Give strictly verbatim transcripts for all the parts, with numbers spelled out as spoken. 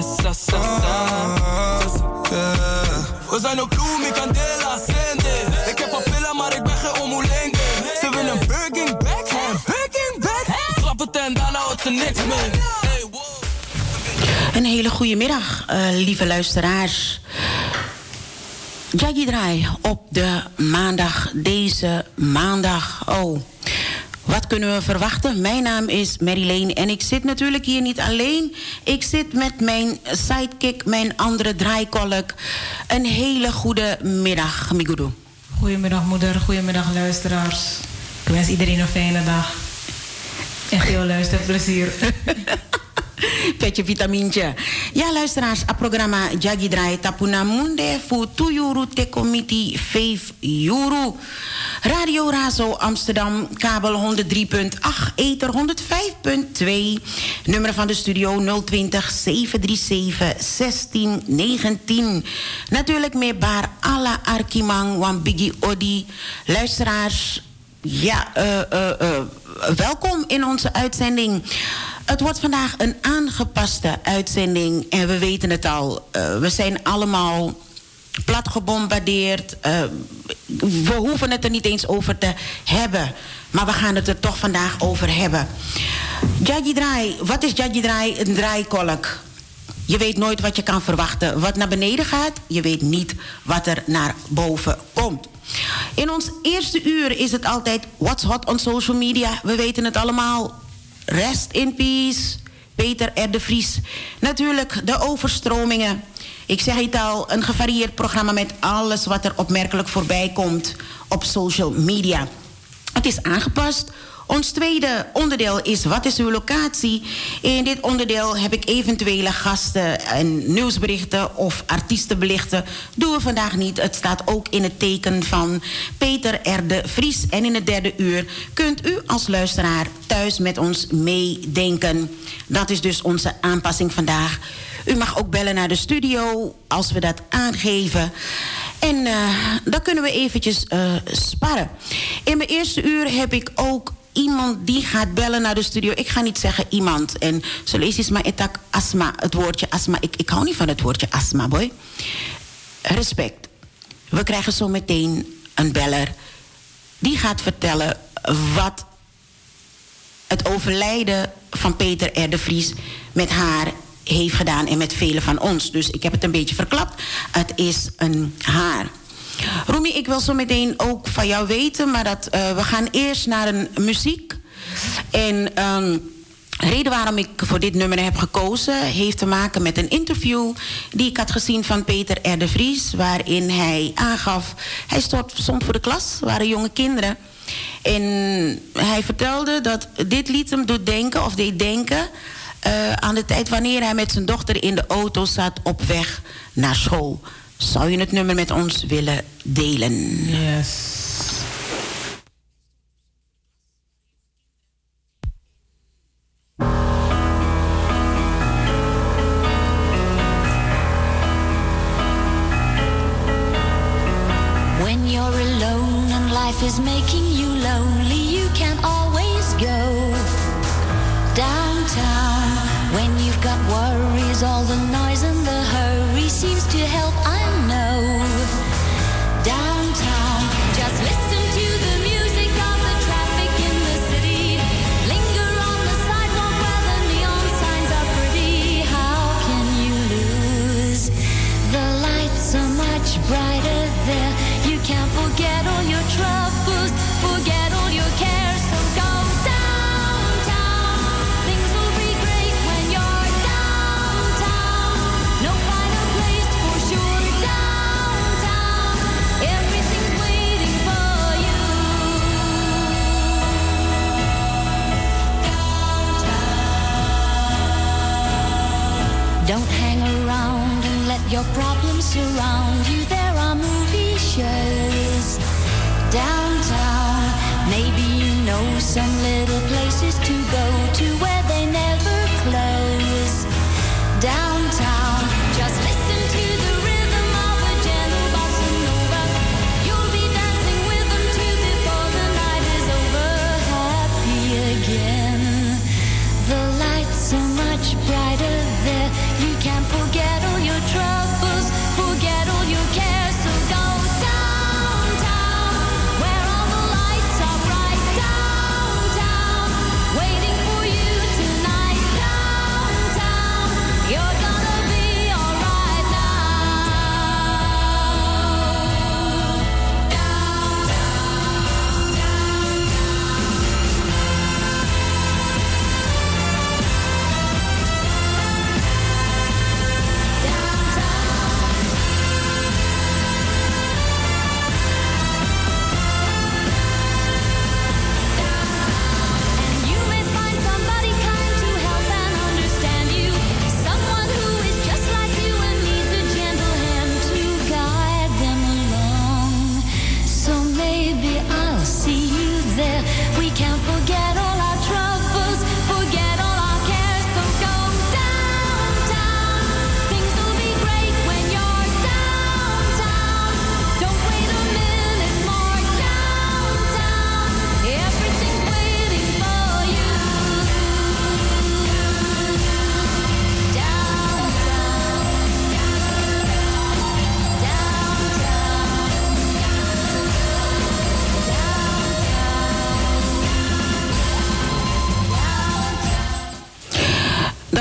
sa, sa, sa. We zijn op bloem, ik kan dela, sende. Ik heb papilla, maar ik ben geen omulenge. Ze willen Birkin backhand, Birkin backhand. Klap het en daarna houdt ze niks meer. Een hele goede middag, uh, lieve luisteraars. Jaggy Draai op de maandag, deze maandag. Oh, wat kunnen we verwachten? Mijn naam is Marilyn en ik zit natuurlijk hier niet alleen. Ik zit met mijn sidekick, mijn andere draaikolk. Een hele goede middag, Migudu. Goedemiddag moeder, goedemiddag luisteraars. Ik wens iedereen een fijne dag. En veel luisterplezier. Petje vitamintje. Ja, luisteraars, het programma Jaggy Draai Tapuna Munde voor twee euro te committee vijf euro. Radio Razo Amsterdam, kabel honderd drie komma acht, ether honderd vijf komma twee. Nummer van de studio nul twintig, zeven drie zeven, zestien negentien. Natuurlijk met bar alla Arkimang, wan Biggie Odi. Luisteraars, ja, uh, uh, uh, welkom in onze uitzending. Het wordt vandaag een aangepaste uitzending en we weten het al. Uh, we zijn allemaal plat gebombardeerd. Uh, we hoeven het er niet eens over te hebben. Maar we gaan het er toch vandaag over hebben. Jaggy Draai, wat is Jaggy Draai? Een draaikolk. Je weet nooit wat je kan verwachten. Wat naar beneden gaat, je weet niet wat er naar boven komt. In ons eerste uur is het altijd what's hot on social media. We weten het allemaal. Rest in peace, Peter R. de Vries. Natuurlijk de overstromingen. Ik zeg het al, een gevarieerd programma met alles wat er opmerkelijk voorbij komt op social media. Het is aangepast. Ons tweede onderdeel is wat is uw locatie? In dit onderdeel heb ik eventuele gasten en nieuwsberichten of artiestenbelichten. Doen we vandaag niet. Het staat ook in het teken van Peter R. de Vries. En in het derde uur kunt u als luisteraar thuis met ons meedenken. Dat is dus onze aanpassing vandaag. U mag ook bellen naar de studio als we dat aangeven. En uh, dan kunnen we eventjes uh, sparren. In mijn eerste uur heb ik ook iemand die gaat bellen naar de studio. Ik ga niet zeggen iemand. En zo lees eens maar etak asma. Het woordje asma. Ik, ik hou niet van het woordje asma, boy. Respect. We krijgen zo meteen een beller. Die gaat vertellen wat het overlijden van Peter R. de Vries met haar heeft gedaan en met velen van ons. Dus ik heb het een beetje verklapt. Het is een haar. Romy, ik wil zo meteen ook van jou weten, maar dat, uh, we gaan eerst naar een muziek. En um, de reden waarom ik voor dit nummer heb gekozen heeft te maken met een interview die ik had gezien van Peter R. de Vries, waarin hij aangaf, hij stond, stond voor de klas, waren jonge kinderen. En hij vertelde dat dit lied hem doet denken, of deed denken, Uh, aan de tijd wanneer hij met zijn dochter in de auto zat op weg naar school. Zou je het nummer met ons willen delen? Yes. When you're alone and life is making you lonely, you can always go downtown. When you've got worries, all the noise and the hurry seems to help, I know. Downtown, just listen to the music of the traffic in the city. Linger on the sidewalk where the neon signs are pretty. How can you lose? The lights are much brighter there. You can't forget all your troubles, forget all your cares, so go downtown. Things will be great when you're downtown. No finer place for sure, downtown. Everything's waiting for you. Downtown. Don't hang around and let your problems surround you. There are movie shows downtown. Maybe you know some little places to go to where they never close. Downtown, just listen to the rhythm of a gentle bossa nova. You'll be dancing with them too before the night is over. Happy again. The lights are much brighter there. You can't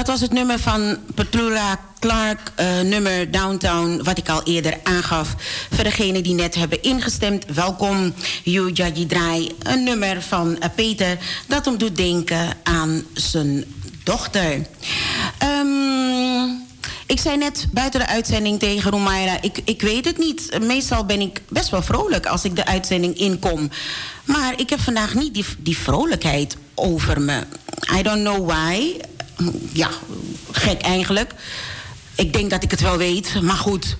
was het nummer van Petula Clark, uh, nummer Downtown, wat ik al eerder aangaf. Voor degenen die net hebben ingestemd, welkom. You Jagi Draai, een nummer van uh, Peter dat hem doet denken aan zijn dochter. Um, ik zei net buiten de uitzending tegen Romaira, ik, ik weet het niet. Meestal ben ik best wel vrolijk als ik de uitzending inkom. Maar ik heb vandaag niet die, die vrolijkheid over me. I don't know why. Ja, gek eigenlijk. Ik denk dat ik het wel weet, maar goed.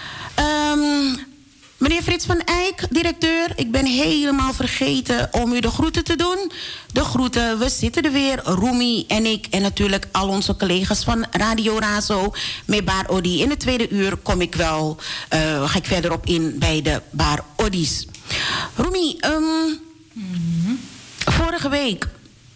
Um, meneer Frits van Eyck, directeur, ik ben helemaal vergeten om u de groeten te doen. De groeten, we zitten er weer, Roemi en ik en natuurlijk al onze collega's van Radio Razo met Bar Odi. In het tweede uur kom ik wel, uh, ga ik verder op in bij de Bar Oddi's. Roemi, um, mm-hmm. vorige week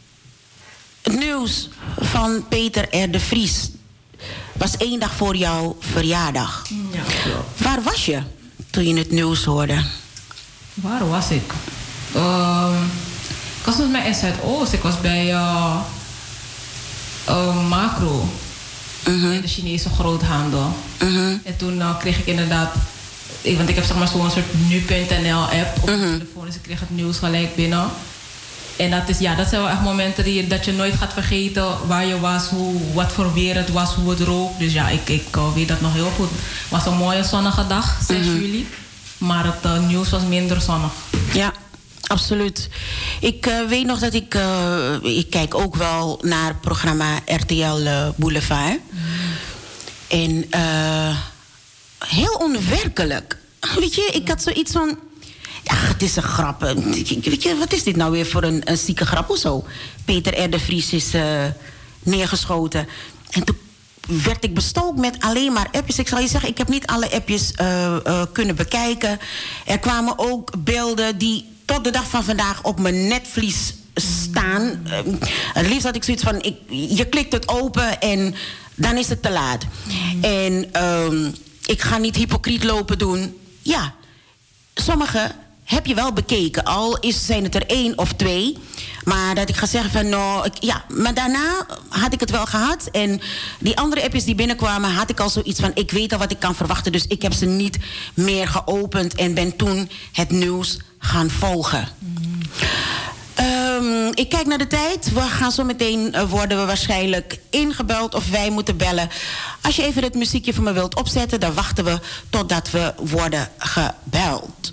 het nieuws van Peter R. de Vries was één dag voor jouw verjaardag. Ja, klopt. Waar was je toen je het nieuws hoorde? Waar was ik? Uh, ik was met mij in Zuidoost. Ik was bij uh, uh, Macro. Uh-huh. In de Chinese groothandel. Uh-huh. En toen uh, kreeg ik inderdaad... Ik, want ik heb zeg maar zo'n soort nu punt n l app op uh-huh. mijn telefoon. Dus ik kreeg het nieuws gelijk binnen. En dat, is, ja, dat zijn wel echt momenten die, dat je nooit gaat vergeten waar je was, hoe, wat voor weer het was, hoe het rook. Dus ja, ik, ik uh, weet dat nog heel goed. Het was een mooie zonnige dag, zes mm-hmm. juli. Maar het uh, nieuws was minder zonnig. Ja, absoluut. Ik uh, weet nog dat ik... Uh, ik kijk ook wel naar het programma R T L uh, Boulevard. Mm. En uh, heel onwerkelijk. Weet je, ik had zoiets van... Ja, het is een grap. Weet je, wat is dit nou weer voor een, een zieke grap of zo? Peter R. de Vries is uh, neergeschoten. En toen werd ik bestookt met alleen maar appjes. Ik zal je zeggen, ik heb niet alle appjes uh, uh, kunnen bekijken. Er kwamen ook beelden die tot de dag van vandaag op mijn netvlies staan. Uh, het liefst had ik zoiets van, ik, je klikt het open en dan is het te laat. Mm. En uh, ik ga niet hypocriet lopen doen. Ja, sommige heb je wel bekeken. Al is, zijn het er één of twee. Maar dat ik ga zeggen van nou... Ik, ja, maar daarna had ik het wel gehad. En die andere appjes die binnenkwamen... had ik al zoiets van... ik weet al wat ik kan verwachten. Dus ik heb ze niet meer geopend. En ben toen het nieuws gaan volgen. Mm. Um, ik kijk naar de tijd. We gaan zo meteen uh, worden we waarschijnlijk ingebeld of wij moeten bellen. Als je even het muziekje voor me wilt opzetten... dan wachten we totdat we worden gebeld.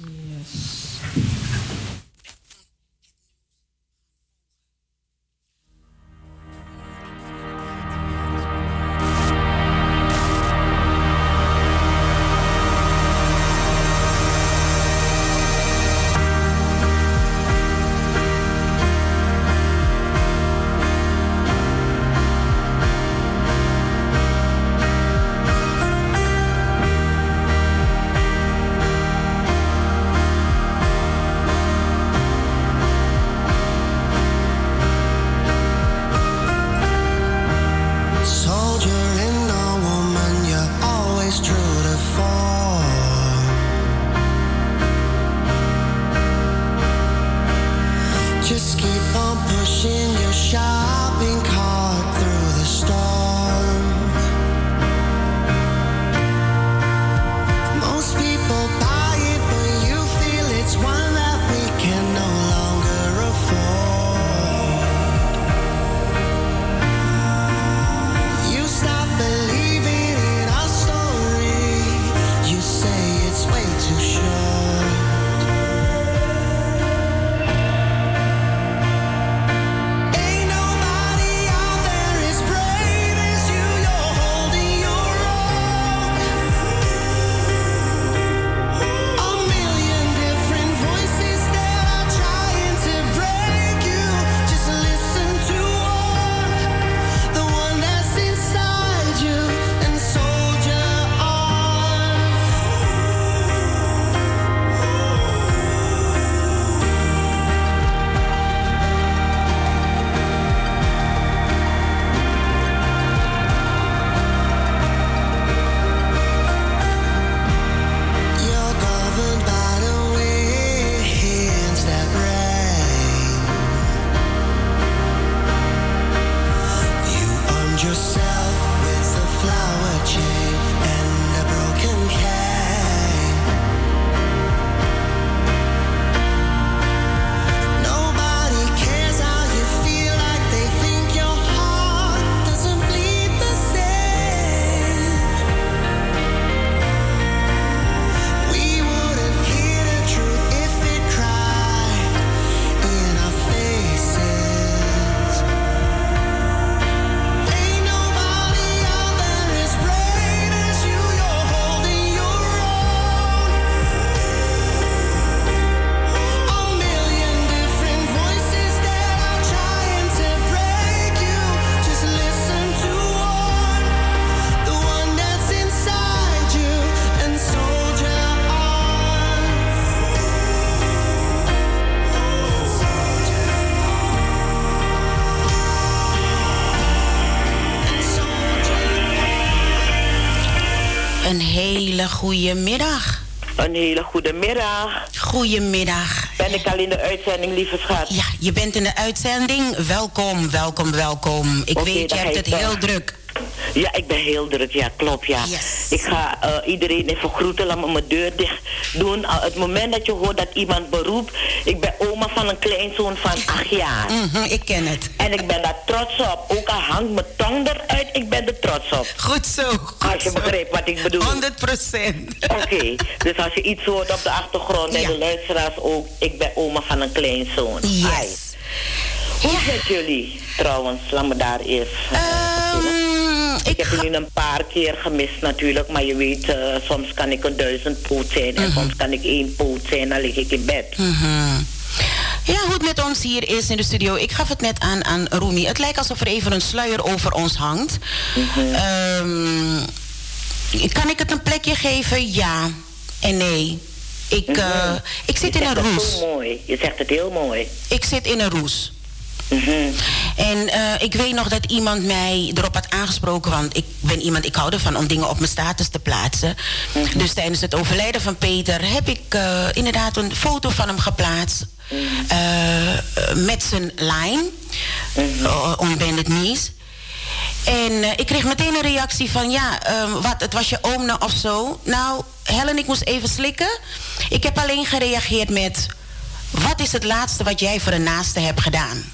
Een hele goede middag. Een hele goede middag. Goedemiddag. Ben ik al in de uitzending, lieve schat? Ja, je bent in de uitzending. Welkom, welkom, welkom. Ik okay, weet, je hebt het heel druk. Ja, ik ben heel druk. Ja, klopt, ja. Yes. Ik ga uh, iedereen even groeten. Laat me mijn deur dicht doen. Al het moment dat je hoort dat iemand beroept... Ik ben oma van een kleinzoon van acht jaar. Mm-hmm, ik ken het. En ik ben daar trots op. Ook al hangt mijn tong eruit, ik ben er trots op. Goed zo. Goed als je zo. begrijpt wat ik bedoel. honderd procent. Oké, okay, dus als je iets hoort op de achtergrond... en ja. de luisteraars ook... Ik ben oma van een kleinzoon. Yes. Hi. Hoe ja. zit jullie trouwens? Laat me daar eerst... Um, ik, ik heb jullie een paar keer gemist natuurlijk, maar je weet, uh, soms kan ik een duizend poot zijn en mm-hmm. soms kan ik één poot zijn, dan lig ik in bed. Mm-hmm. Ja, hoe het met ons hier is in de studio. Ik gaf het net aan aan Romy. Het lijkt alsof er even een sluier over ons hangt. Mm-hmm. Um, kan ik het een plekje geven? Ja en nee. Ik, uh, mm-hmm. ik zit je in een roes. Het heel mooi. Je zegt het heel mooi. Ik zit in een roes. Mm-hmm. En uh, ik weet nog dat iemand mij erop had aangesproken, want ik ben iemand, ik hou ervan om dingen op mijn status te plaatsen. Mm-hmm. Dus tijdens het overlijden van Peter heb ik uh, inderdaad een foto van hem geplaatst. Mm-hmm. Uh, met zijn lijn, mm-hmm. uh, on bended knees. En uh, ik kreeg meteen een reactie van, ja, uh, wat, het was je oom nou of zo? Nou, Helen, ik moest even slikken. Ik heb alleen gereageerd met, wat is het laatste wat jij voor een naaste hebt gedaan?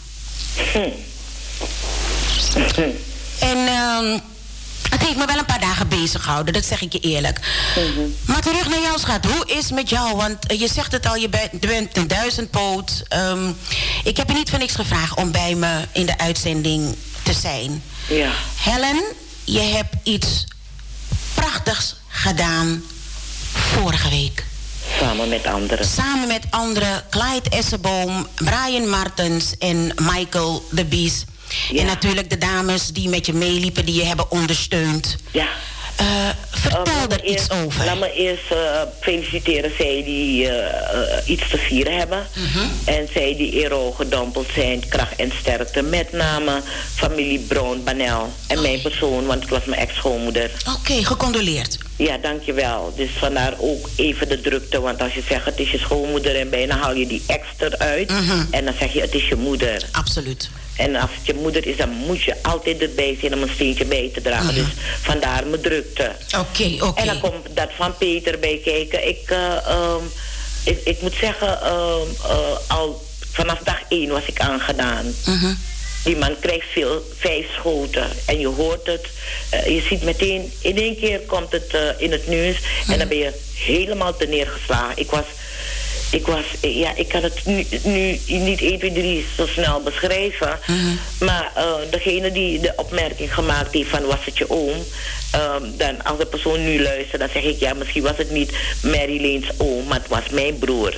En uh, het heeft me wel een paar dagen bezig gehouden, dat zeg ik je eerlijk. Mm-hmm. Maar terug naar jou, schat. Hoe is het met jou? Want uh, je zegt het al, je bent, bent een duizendpoot. Um, ik heb je niet voor niks gevraagd om bij me in de uitzending te zijn. Ja. Helen, je hebt iets prachtigs gedaan vorige week. Samen met anderen. Samen met anderen. Clyde Esseboom, Brian Martens en Michael de Bies. Ja. En natuurlijk de dames die met je meeliepen, die je hebben ondersteund. Ja. Uh, vertel uh, er iets eerst, over. Laat me eerst uh, feliciteren zij die uh, uh, iets te vieren hebben. Mm-hmm. En zij die eero gedompeld zijn, kracht en sterkte. Met name familie Brown, Banel. En okay. mijn persoon, want het was mijn ex-schoonmoeder. Oké, okay, gecondoleerd. Ja, dankjewel. Dus vandaar ook even de drukte. Want als je zegt het is je schoonmoeder en bijna haal je die ex eruit. Mm-hmm. En dan zeg je het is je moeder. Absoluut. En als het je moeder is, dan moet je altijd erbij zijn om een steentje bij te dragen. Uh-huh. Dus vandaar mijn drukte. Oké, okay, oké. Okay. En dan komt dat van Peter bij kijken. Ik, uh, um, ik, ik moet zeggen, uh, uh, al vanaf dag één was ik aangedaan. Uh-huh. Die man krijgt veel, vijf schoten. En je hoort het. Uh, je ziet meteen, in één keer komt het uh, in het nieuws. Uh-huh. En dan ben je helemaal te neergeslagen. Ik was... Ik was, ja, ik kan het nu, nu niet één, twee, drie zo snel beschrijven. Mm-hmm. Maar uh, degene die de opmerking gemaakt heeft van was het je oom. Um, dan als de persoon nu luistert, dan zeg ik ja, misschien was het niet Mary Lane's oom, maar het was mijn broer.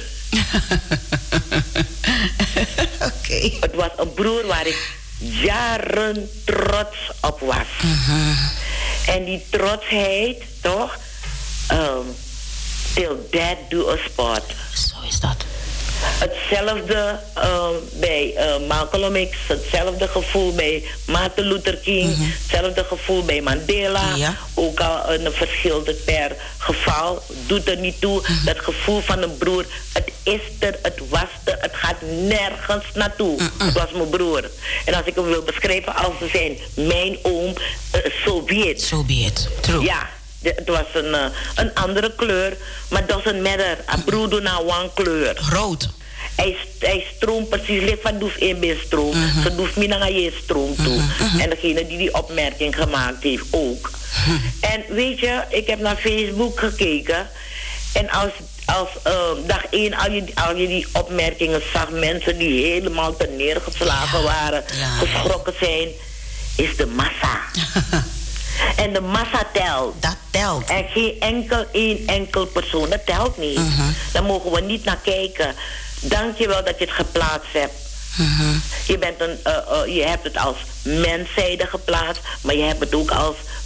Oké. Okay. Het was een broer waar ik jaren trots op was. Mm-hmm. En die trotsheid, toch? Um, Till death do us part. Zo is dat. Hetzelfde uh, bij uh, Malcolm X, hetzelfde gevoel bij Martin Luther King, mm-hmm. hetzelfde gevoel bij Mandela. Ja. Ook al een verschil per geval, doet er niet toe. Mm-hmm. Dat gevoel van een broer, het is er, het was er, het gaat nergens naartoe. Mm-hmm. Het was mijn broer. En als ik hem wil beschrijven als ze zijn mijn oom, uh, so be it. So be it, true. Ja. De, het was een, uh, een andere kleur, maar doesn't matter. Een broer doet nou one kleur. Rood. Hij, hij stroomt precies, ligt van doef in bij stroom. Mm-hmm. Ze doeft niet naar je stroom toe. Mm-hmm. En degene die die opmerking gemaakt heeft ook. Mm-hmm. En weet je, ik heb naar Facebook gekeken. En als, als uh, dag één al je, al je die opmerkingen zag, mensen die helemaal te neergeslagen ja. waren, ja. geschrokken zijn, is de massa. En de massa telt. Dat telt. En geen enkel, één enkel persoon. Dat telt niet. Uh-huh. Daar mogen we niet naar kijken. Dank je wel dat je het geplaatst hebt. Uh-huh. Je, bent een, uh, uh, je hebt het als menszijde geplaatst, maar je hebt het ook als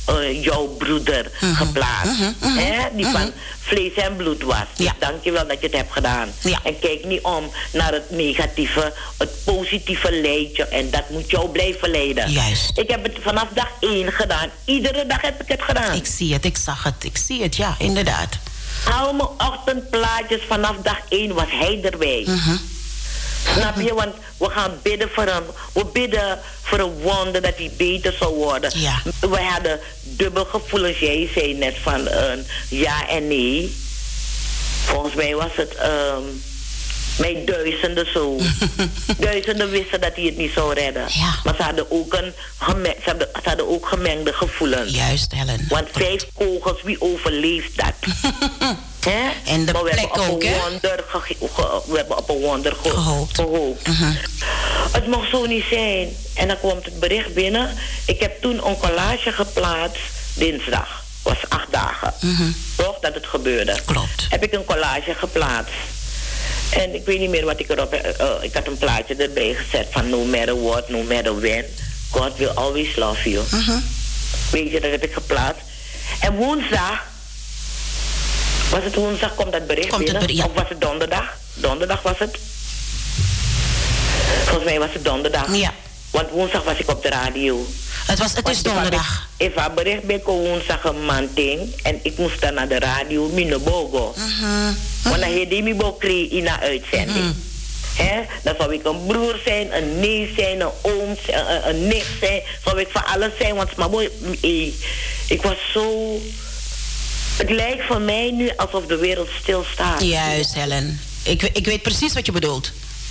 uh, jouw broeder uh-huh. geplaatst. Uh-huh. Uh-huh. Hè? Die uh-huh. van vlees en bloed was. Ja. Dus dank je wel dat je het hebt gedaan. Ja. En kijk niet om naar het negatieve, het positieve leidje. En dat moet jou blijven leiden. Juist. Ik heb het vanaf dag één gedaan. Iedere dag heb ik het gedaan. Ik zie het, ik zag het, ik zie het, ja, inderdaad. Al mijn ochtendplaatjes vanaf dag één was hij erbij. Uh-huh. Snap je? Want we gaan bidden voor hem. We bidden voor een wonder dat hij beter zou worden. Ja. We hadden dubbel gevoelens. Jij zei net van een ja en nee. Volgens mij was het um, met duizenden zo. Duizenden wisten dat hij het niet zou redden. Ja. Maar ze hadden, ook een geme- ze, hadden, ze hadden ook gemengde gevoelens. Juist, Helen. Want vijf kogels, wie overleeft dat? He? En de maar we plek hebben ook, op een hè? wonder ge- ge- we hebben op een wonder ge- Gehoopt. gehoopt. Uh-huh. Het mag zo niet zijn. En dan komt het bericht binnen. Ik heb toen een collage geplaatst dinsdag. Was acht dagen. Uh-huh. Toch dat het gebeurde. Klopt. Heb ik een collage geplaatst. En ik weet niet meer wat ik erop... Uh, ik had een plaatje erbij gezet van no matter what, no matter when. God will always love you. Uh-huh. Weet je, dat heb ik geplaatst. En woensdag... Was het woensdag, komt dat bericht Komt het binnen? bericht, ja. Of was het donderdag? Donderdag was het. Volgens mij was het donderdag. Ja. Want woensdag was ik op de radio. Het, was, het is donderdag. Ik had bericht bij woensdag een man ding. En ik moest dan naar de radio, Minobogo. Uh-huh. Want dan heet die Mibo kreeg in een uitzending. Uh-huh. Hè? Dan zou ik een broer zijn, een neef zijn, een oom zijn, een, een nicht zijn. Zou ik van alles zijn. Want maar mooi, ik, ik was zo... Het lijkt voor mij nu alsof de wereld stilstaat. Juist, Helen. Ik, ik weet precies wat je bedoelt.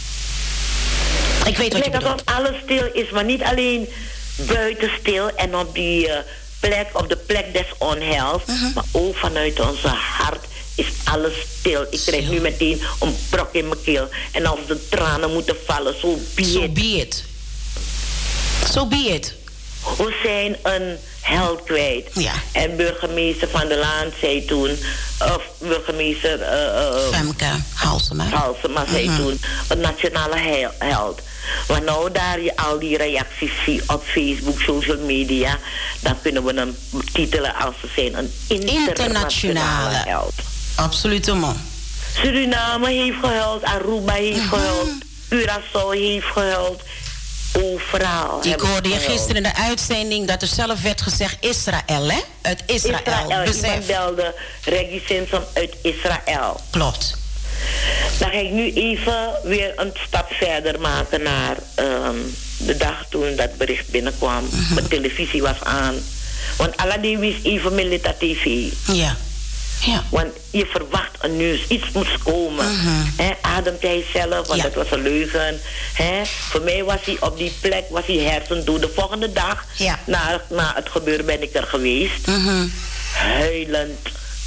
Ik weet wat je Het lijkt bedoelt. alsof alles stil is, maar niet alleen buiten stil en op die uh, plek, op de plek des onheils, uh-huh. maar ook vanuit onze hart is alles stil. Ik krijg Stil. nu meteen een brok in mijn keel. En als de tranen moeten vallen, zo be So it. be it. So be it. We zijn een held kwijt. Ja. En burgemeester Van der Laan zei toen, of burgemeester uh, uh, Femke Halsema. Halsema zei Mhm. toen, een nationale he- held. Maar nou daar je al die reacties ziet op Facebook, social media, dan kunnen we hem titelen als ze zijn een internationale, Internationale. held. Absoluut, man. Suriname heeft gehuild, Aruba heeft Mhm. gehuild, Curaçao heeft gehuild. Overal. Ik hebben hoorde je ze gehuild. gisteren in de uitzending dat er zelf werd gezegd Israël, hè? Uit Israël. Israël. Besef. Iemand belde Reggie Simpson uit Israël. Klopt. Dan ga ik nu even weer een stap verder maken naar um, de dag toen dat bericht binnenkwam. Mm-hmm. Mijn televisie was aan. Want Aladdin wist even Milita T V. Ja. Ja. Want je verwacht een nieuws, iets moest komen. Mm-hmm. He, ademt hij zelf, want Ja. dat was een leugen. He, voor mij was hij op die plek, was hij hersendood. De volgende dag, Ja. na, na het gebeuren, ben ik er geweest. Mhm. Huilend.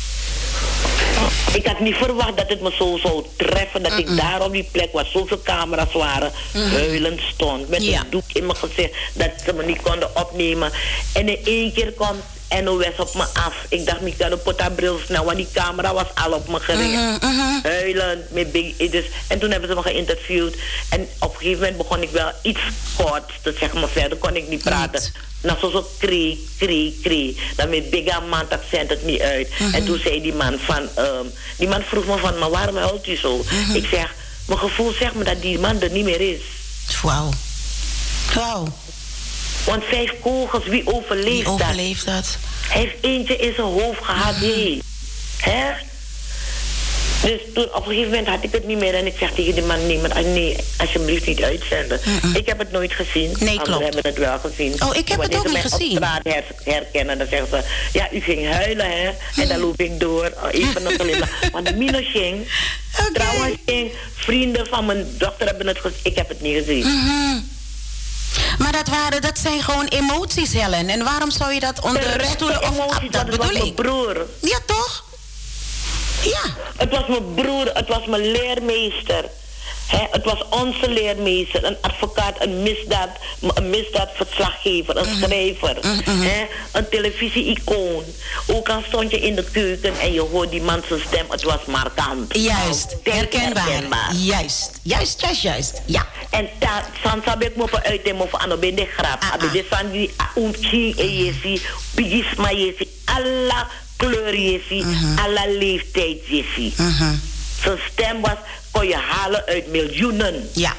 Ik had niet verwacht dat het me zo zou treffen. Dat ik daar op die plek waar zoveel camera's waren, huilend stond. Met Ja. een doek in mijn gezicht dat ze me niet konden opnemen. En in één keer komt N O S op me af. Ik dacht, ik kan de potabril snel, want die camera was al op me gericht. Mhm, mhm. Huilend. Met big, dus, en toen hebben ze me geïnterviewd. En op een gegeven moment begon ik wel iets kort te zeggen, maar verder kon ik niet praten. Niet. Nou, zo zo kree, kree, kree. Dan met big man accent het niet uit. En toen zei die man van... Um, die man vroeg me van, maar waarom huilt u zo? Ik zeg, mijn gevoel zegt me dat die man er niet meer is. Wauw. Wauw. Want vijf kogels, wie overleeft Wie dat? overleeft dat? Hij heeft eentje in zijn hoofd gehad, hé. Hè? Dus toen op een gegeven moment had ik het niet meer. En ik zeg tegen die man, nee, maar, nee alsjeblieft niet uitzenden. Mm-mm. Ik heb het nooit gezien. Nee, Anderen klopt. hebben het wel gezien. Oh, ik heb het Wanneer ook ze niet mij gezien. op straat her- herkennen, dan zeggen ze... Ja, u ging huilen, hè? En dan loop ik door. Oh, even een glimlach. Want Mino ging... Oké. Trouwens, ging, vrienden van mijn dochter hebben het gezien. Ik heb het niet gezien. Mhm. Maar dat, waren, dat zijn gewoon emoties, Helen. En waarom zou je dat onder Terechte stoelen of emoties, ah, want dat het was bedoel mijn ik? broer. Ja, toch? Ja. Het was mijn broer, het was mijn leermeester. He, het was onze leermeester, een advocaat, een, misdaad, een misdaadverslaggever, een Mm-hmm. schrijver, Mm-hmm. he, een televisie-icoon. Ook al stond je in de keuken en je hoort die man zijn stem, het was markant. Juist, Nou, herkenbaar. herkenbaar. Juist, juist, juist, juist. Ja. En ta, san sabek mo pa uit mo van ano ben de grap. Ah, Abe ah. de san die unchi e yesi, bigisma yesi, alla kleur yesi, alla leeftijd yesi. Mhm. Zijn stem was, kon je halen uit miljoenen. Ja,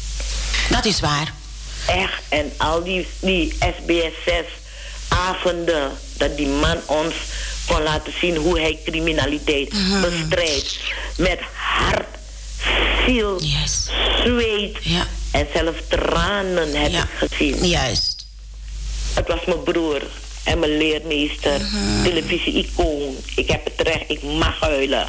dat is waar. Echt. En al die, die S B S zes avonden, dat die man ons kon laten zien hoe hij criminaliteit bestrijdt. Met hart, ziel, Yes. zweet Ja. en zelfs tranen heb Ja. ik gezien. Juist. Het was mijn broer en mijn leermeester, televisie-icoon. Ik heb het recht, ik mag huilen.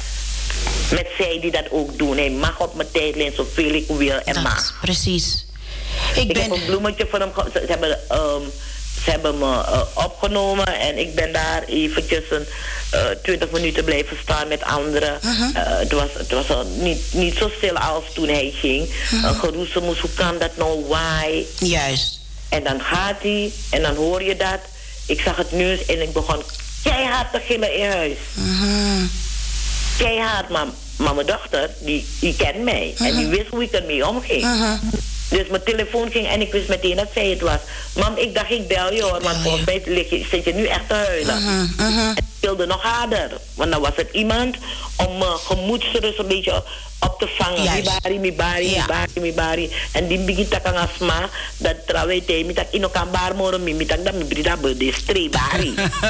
Met zij die dat ook doen. Hij mag op mijn tijdlijn zoveel ik wil en Dat, mag. precies. Ik Ik ben... heb een bloemetje voor hem. ge- Ze, ze hebben, ehm, ze hebben me uh, opgenomen en ik ben daar eventjes een uh, twintig minuten blijven staan met anderen. Uh-huh. Uh, het was, het was al niet, niet zo stil als toen hij ging. Uh-huh. Een geroezemoes, hoe kan dat nou? Why? Juist. En dan gaat hij en dan hoor je dat. Ik zag het nieuws en ik begon keihard te gillen in huis. Mhm. Keihard, maar, maar mijn dochter, die, die kent mij. En die wist hoe ik ermee omging. Mhm. Dus mijn telefoon ging en ik wist meteen dat zij het was. Mam, ik dacht ik bel je hoor, want volgens mij lig je, zit je nu echt te huilen. Mhm, mhm. En ik wilde nog harder. Want dan was het iemand om mijn gemoedsrust een beetje op te vangen. Juist. Mibari, mibari, Ja. mibari, mibari. En die begint te gaan asma. Dat trouwens, ik dat in elkaar bar moro, ik dat mi brida berde streebari.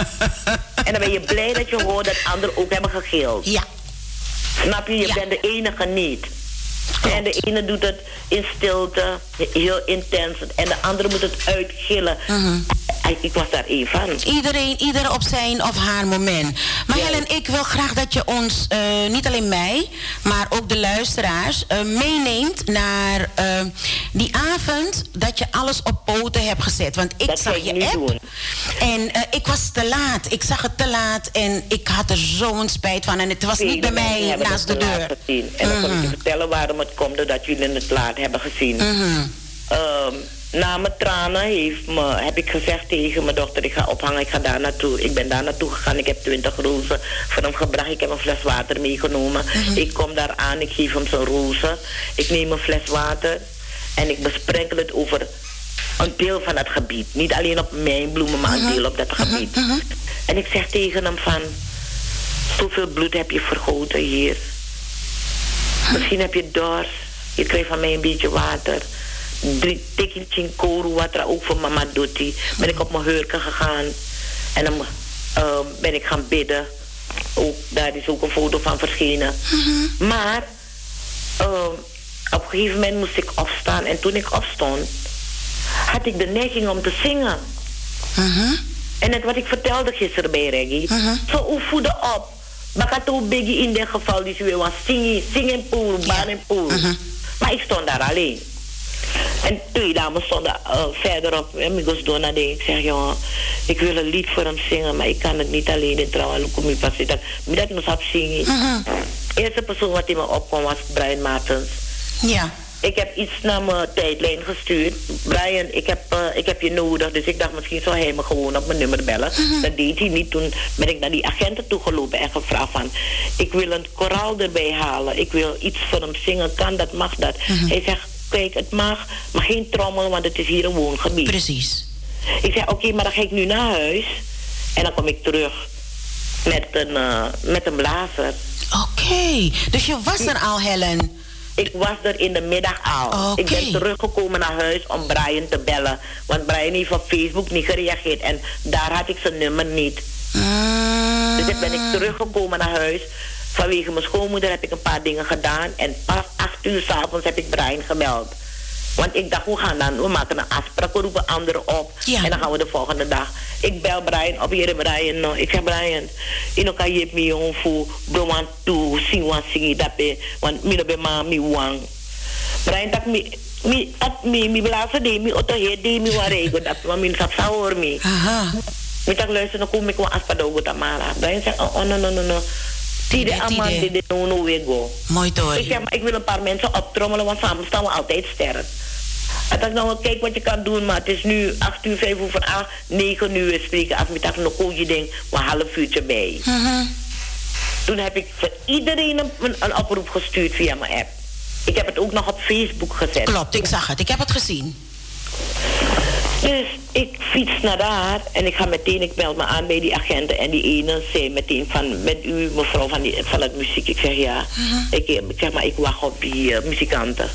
En dan ben je blij dat je hoort dat anderen ook hebben gegild. Ja. Snap je? Je Ja. bent de enige niet. Klopt. En de ene doet het in stilte, heel intens. En de andere moet het uitgillen. Mhm. Ik, ik was daar één van. Iedereen, ieder op zijn of haar moment. Maar Ja. Helen, ik wil graag dat je ons, eh, niet alleen mij, maar ook de luisteraars, eh, meeneemt naar eh, die avond dat je alles op poten hebt gezet. Want ik Dat zag ga ik je nu app doen. en eh, ik was te laat. Ik zag het te laat en ik had er zo'n spijt van. En het was niet bij Vele mensen mij hebben naast het de te laat deur. gezien. En dan kan ik Mhm. je vertellen waarom het komt doordat jullie het laat hebben gezien. Mhm. Ehm, na mijn tranen heeft me, heb ik gezegd tegen mijn dochter, ik ga ophangen, ik ga daar naartoe. Ik ben daar naartoe gegaan, ik heb twintig rozen voor hem gebracht. Ik heb een fles water meegenomen. Ik kom daar aan, ik geef hem zijn rozen. Ik neem een fles water en ik besprenkel het over een deel van het gebied. Niet alleen op mijn bloemen, maar een deel op dat gebied. En ik zeg tegen hem van, zoveel bloed heb je vergoten hier. Misschien heb je dorst. Je krijgt van mij een beetje water. Drie tikkeltje koru water, ook voor mama doet die. Ben ik op mijn hurken gegaan. En dan uh, ben ik gaan bidden. Ook, daar is ook een foto van verschenen. Maar uh, op een gegeven moment moest ik opstaan. En toen ik opstond, had ik de neiging om te zingen. Mhm. En net wat ik vertelde gisteren bij Reggie. Mhm. Zo oefende op. Bakato Biggie in dit geval, die weer was zingen, zingen poel, baan en poel. Maar ik stond daar alleen. En twee dames stonden uh, verderop. En ik was door naar de. Ik zeg, jongen, ik wil een lied voor hem zingen, maar ik kan het niet alleen in trouwen. Kom je pas zitten. Maar dat moest op zingen. De eerste persoon wat in me opkwam was Brian Martens. Ja. Ik heb iets naar mijn tijdlijn gestuurd. Brian, ik heb, uh, ik heb je nodig. Dus ik dacht, misschien zou hij me gewoon op mijn nummer bellen. Dat deed hij niet. Toen ben ik naar die agenten toegelopen en gevraagd van, ik wil een koraal erbij halen. Ik wil iets voor hem zingen. Kan dat? Mag dat? Hij zegt, kijk, het mag, maar geen trommel, want het is hier een woongebied. Precies. Ik zei, oké, okay, maar dan ga ik nu naar huis. En dan kom ik terug met een, uh, met een blazer. Oké, okay. Dus je was er al, Helen. Ik was er in de middag al. Okay. Ik ben teruggekomen naar huis om Brian te bellen. Want Brian heeft op Facebook niet gereageerd. En daar had ik zijn nummer niet. Mm. Dus ik ben ik teruggekomen naar huis. Vanwege mijn schoonmoeder heb ik een paar dingen gedaan. En pas acht uur 's avonds heb ik Brian gebeld. Want ik dacht, we gaan dan, we maken een afspraak, we roepen anderen op. Ja. En dan gaan we de volgende dag. Ik bel Brian op, hier Brian. No. Ik zeg, Brian, in elkaar je hebt me jongen voor, broman toe, sing wan singi dape, want mi no be ma mi wang. Brian tak mi, mi, at mi, mi blazen de, mi oto he de, mi warego, dat want mi sap saor mi. Aha. Mi tak luister, no kom ik wan aspa dogo tamara. Brian zegt, oh, oh, no, no, no, no. Tide Aman, Tide Nono Wego. Mooi toch? Ik zeg maar, ik wil een paar mensen optrommelen, want samen staan we altijd sterk. En dan nou, kijk wat je kan doen, maar het is nu acht uur, vijf uur van acht, negen uur spreken. Als ik dacht, nog een je ding, maar een half uurtje bij. Mm-hmm. Toen heb ik voor iedereen een, een oproep gestuurd via mijn app. Ik heb het ook nog op Facebook gezet. Klopt, ik zag het. Ik heb het gezien. Dus ik fiets naar daar en ik ga meteen, ik meld me aan bij die agenten. En die ene zei meteen van, met u mevrouw van, die, van het muziek. Ik zeg ja, mm-hmm. ik, ik zeg maar, ik wacht op die uh, muzikanten.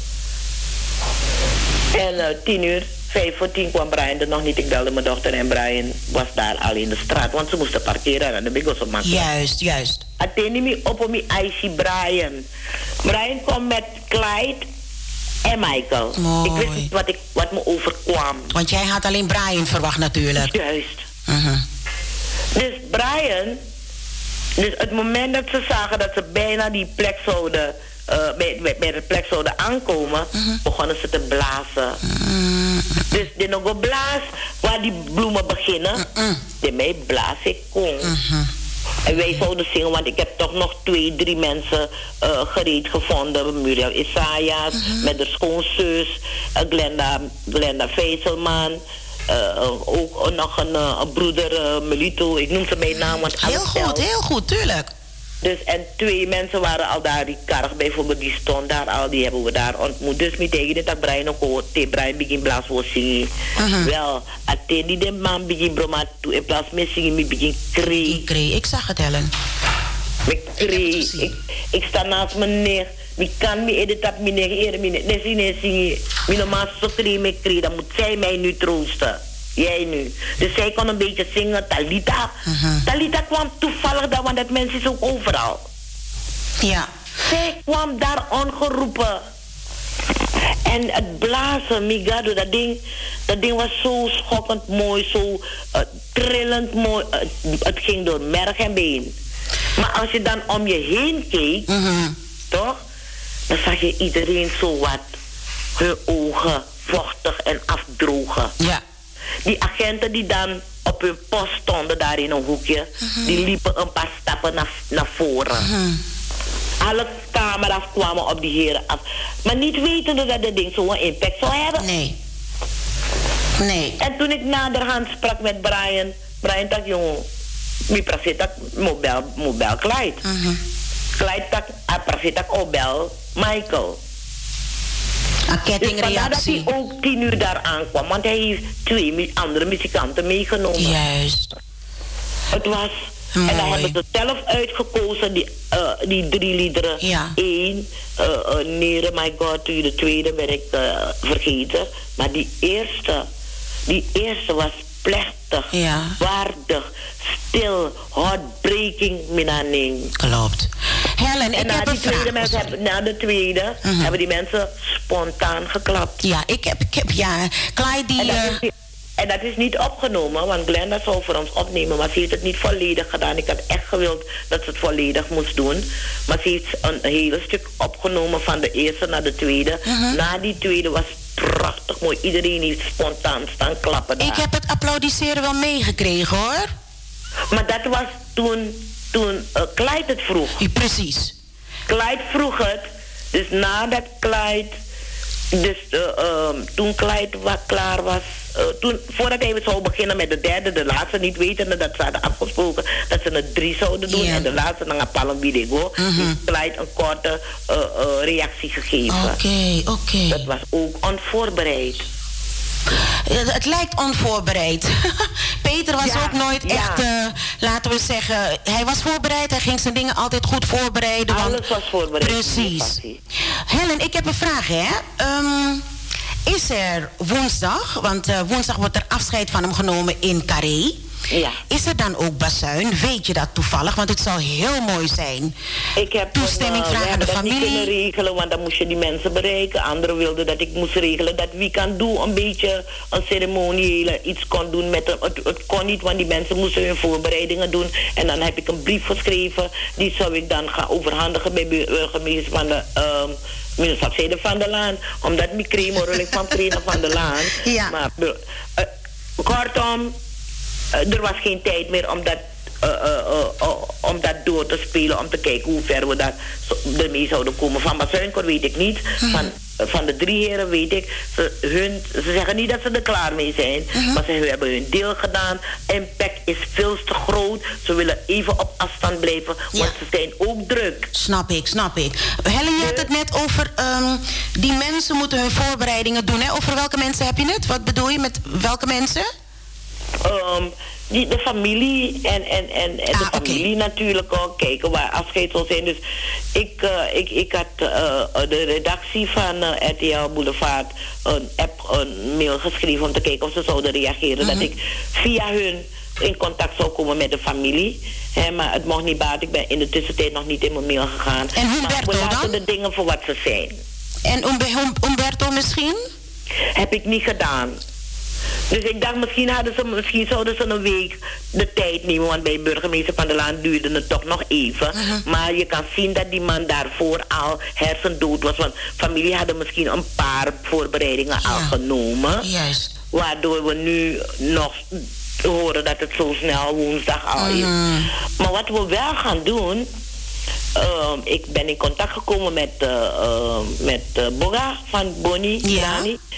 En uh, tien uur, vijf voor tien kwam Brian er nog niet. Ik belde mijn dochter en Brian was daar al in de straat. Want ze moesten parkeren en dan ben ik zo makkelijk. Juist, juist. Attende me op om I C Brian. Brian kwam met Clyde en Michael. Mooi. Ik wist niet wat, ik, wat me overkwam. Want jij had alleen Brian verwacht natuurlijk. Juist. Uh-huh. Dus Brian, dus het moment dat ze zagen dat ze bijna die plek zouden, uh, bij, bij, bij de plek zouden aankomen, uh-huh. begonnen ze te blazen. Uh-huh. Dus de nog blaas waar die bloemen beginnen, uh-huh. de mij blaas ik kon. Uh-huh. En wij zouden zingen, want ik heb toch nog twee, drie mensen uh, gereed gevonden. Muriel Isaias, uh-huh. met de schoonzus, uh, Glenda, Glenda Vijzelman. Uh, ook nog een, uh, een broeder, uh, Melito, ik noem ze mijn naam. Want heel goed, zelf. heel goed, tuurlijk. Dus en twee mensen waren al daar, die Karg bijvoorbeeld, die stond daar al, die hebben we daar ontmoet. Dus met tegen dat Brian ook hoort, Brian begin blaas wil zingen. Uh-huh. Wel, atten die de man begin broma toe, in plaats van zingen, me begin kree. Kree, ik zag het, Helen. Met kree. Ik, ik, ik sta naast meneer, wie kan me edit op meneer, eerder meneer, nee, zie, nee, zie, me normaal zo kree met kree, dan moet zij mij nu troosten. Jij nu. Dus zij kon een beetje zingen, Talita. Uh-huh. Talita kwam toevallig daar, want dat mensen is ook overal. Ja. Zij kwam daar ongeroepen. En het blazen, migado, dat ding, dat ding was zo schokkend mooi, zo uh, trillend mooi. Uh, het ging door merg en been. Maar als je dan om je heen keek, uh-huh. toch? Dan zag je iedereen zo wat hun ogen vochtig en afdrogen. Ja. Die agenten die dan op hun post stonden daar in een hoekje, uh-huh. die liepen een paar stappen naar, naar voren. Uh-huh. Alle camera's kwamen op die heren af. Maar niet wetende dat dit ding zo'n impact zou hebben. Nee. Nee. En toen ik naderhand sprak met Brian, Brian dacht, jongen, wie praat dat mobel, mobel Clyde. Uh-huh. Clyde dacht, praat dat mobel Michael. Een kettingreactie. Dus dat hij ook tien uur daar aankwam, want hij heeft twee andere muzikanten meegenomen. Juist. Het was, mooi. En dan hebben ze zelf uitgekozen, die, uh, die drie liederen. Ja. Eén, uh, uh, Nere, My God, de tweede ben ik uh, vergeten. Maar die eerste, die eerste was plechtig, ja. waardig, stil, heartbreaking, minaning. Klopt. Helen, en ik na heb die een tweede vraag. mensen hebben, na de tweede uh-huh. hebben die mensen spontaan geklapt. Ja, ik heb, ik heb ja, Clyde die... En dat, uh... is niet, en dat is niet opgenomen, want Glenda zou voor ons opnemen, maar ze heeft het niet volledig gedaan. Ik had echt gewild dat ze het volledig moest doen. Maar ze heeft een hele stuk opgenomen van de eerste naar de tweede. Uh-huh. Na die tweede was prachtig mooi. Iedereen heeft spontaan staan klappen daar. Ik heb het applaudisseren wel meegekregen, hoor. Maar dat was toen, toen uh, Clyde het vroeg. Ja, precies. Clyde vroeg het. Dus nadat Clyde... Dus uh, um, toen Clyde wat klaar was... Uh, toen, voordat hij zou beginnen met de derde, de laatste, niet wetende dat ze hadden afgesproken dat ze het drie zouden doen. Yeah. En de laatste, dan gaat Palm Bidego, uh-huh. heeft Clyde een korte uh, uh, reactie gegeven. Oké, okay, oké. Okay. Dat was ook onvoorbereid. Het, het lijkt onvoorbereid. Peter was ja, ook nooit ja. echt, uh, laten we zeggen... Hij was voorbereid, hij ging zijn dingen altijd goed voorbereiden. Alles want, was voorbereid. Precies. Helen, ik heb een vraag, hè. Um, is er woensdag, want uh, woensdag wordt er afscheid van hem genomen in Carré... Ja. Is er dan ook bazuin? Weet je dat toevallig? Want het zou heel mooi zijn. Ik heb toestemming een, uh, vragen aan de familie. Ik kunnen regelen, want dan moest je die mensen bereiken. Anderen wilden dat ik moest regelen dat wie kan doen een beetje een ceremoniële iets kon doen met een, het, het kon niet, want die mensen moesten hun voorbereidingen doen. En dan heb ik een brief geschreven. Die zou ik dan gaan overhandigen bij de burgemeester van de. Um, Minister van der Laan, omdat ik kreeg morgen van Trina van der Laan. Ja. Maar uh, kortom. Uh, er was geen tijd meer om dat, uh, uh, uh, uh, om dat door door te spelen om te kijken hoe ver we daar ermee zouden komen. Van Bazuinkor weet ik niet. Mm-hmm. Van, van de drie heren weet ik. Ze, hun, ze zeggen niet dat ze er klaar mee zijn. Mm-hmm. Maar ze hebben hun deel gedaan. Impact is veel te groot. Ze willen even op afstand blijven. Want ja. ze zijn ook druk. Snap ik, snap ik. Helen, je had het net over... Um, die mensen moeten hun voorbereidingen doen. Hè? Over welke mensen heb je het? Wat bedoel je met welke mensen? Um, die, de familie en, en, en, en ah, de familie okay. natuurlijk ook kijken waar afscheid zal zijn. Dus ik, uh, ik, ik had uh, de redactie van uh, R T L Boulevard een app, een mail geschreven om te kijken of ze zouden reageren. Mm-hmm. Dat ik via hun in contact zou komen met de familie. He, maar het mocht niet baat. Ik ben in de tussentijd nog niet in mijn mail gegaan. En Humberto maar we laten dan? de dingen voor wat ze zijn. En Humberto misschien? Heb ik niet gedaan. Dus ik dacht, misschien, hadden ze, misschien zouden ze een week de tijd nemen. Want bij burgemeester Van der Laan duurde het toch nog even. Uh-huh. Maar je kan zien dat die man daarvoor al hersendood was. Want familie hadden misschien een paar voorbereidingen ja. al genomen. Juist. Waardoor we nu nog horen dat het zo snel woensdag al is. Uh-huh. Maar wat we wel gaan doen... Uh, ik ben in contact gekomen met, uh, uh, met uh, Boga van Bonnie. Ja.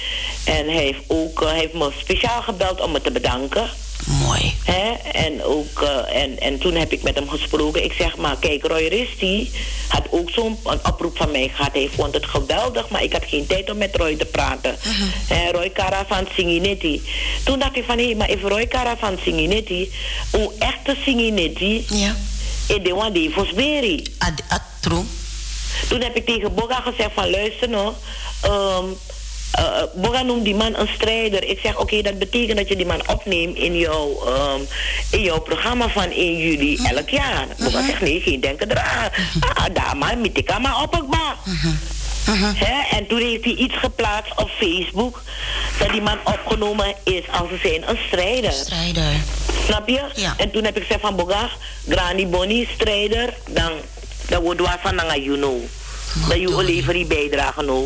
En hij heeft, ook, uh, hij heeft me speciaal gebeld om me te bedanken. Mooi. Hè? En, ook, uh, en, en toen heb ik met hem gesproken. Ik zeg maar, kijk, Roy Risti had ook zo'n oproep van mij gehad. Hij vond het geweldig, maar ik had geen tijd om met Roy te praten. Uh-huh. Hè, Roy Kara van Singinetti. Toen dacht ik van, hé, hey, maar if Roy Kara van Singinetti, een echte Singinetti... Ja. En de one die Vosberi. True. Toen heb ik tegen Boga gezegd van luister nou. Um, uh, Boga noemt die man een strijder. Ik zeg oké, okay, dat betekent dat je die man opneemt in jouw, um, in jouw programma van één juli uh-huh. elk jaar. Boga uh-huh. zegt nee, geen denken eraan. Uh-huh. Ah, daar maar, met ik maar op maar. Uh-huh. Uh-huh. He, en toen heeft hij iets geplaatst op Facebook dat die man opgenomen is als ze zijn een strijder. Strijder. Snap je? Ja. En toen heb ik gezegd van Boga, Granny Bonnie, strijder, dan, dan wordt het van een you know. Dat je overlevering bijdragen nou.